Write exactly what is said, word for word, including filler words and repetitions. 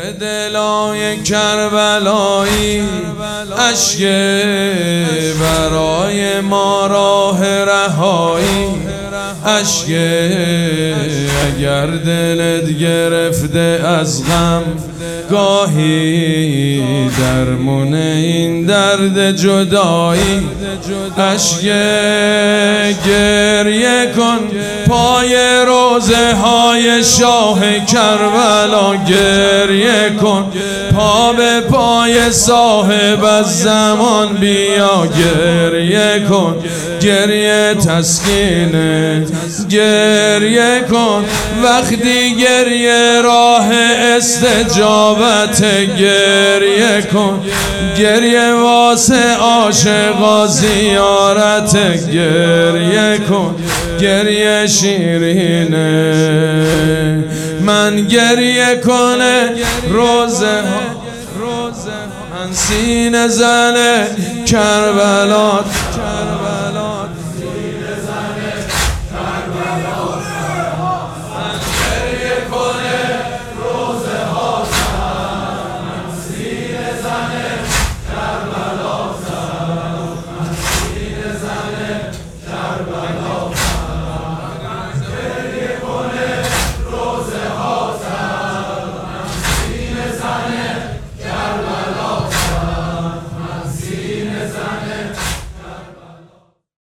دلای کربلایی اشک برای ما راه رهایی، اشک اگر دلت گرفته از غم گاهی درمون این درد جدایی، اشک گریه کن پای روزه های شاه کربلا، گریه کن پا به پای صاحب از زمان، بیا گریه کن گریه تسکینه، گریه کن وقتی گریه راه استجابت، گریه کن گریه واسه عاشقا زیارت، گریه کن گریه شیرینه. من گریه کنه روزه ها من سینه زنه کربلات، کربلات سینه زنه کربلات، من گریه کنه روزه ها من سینه زنه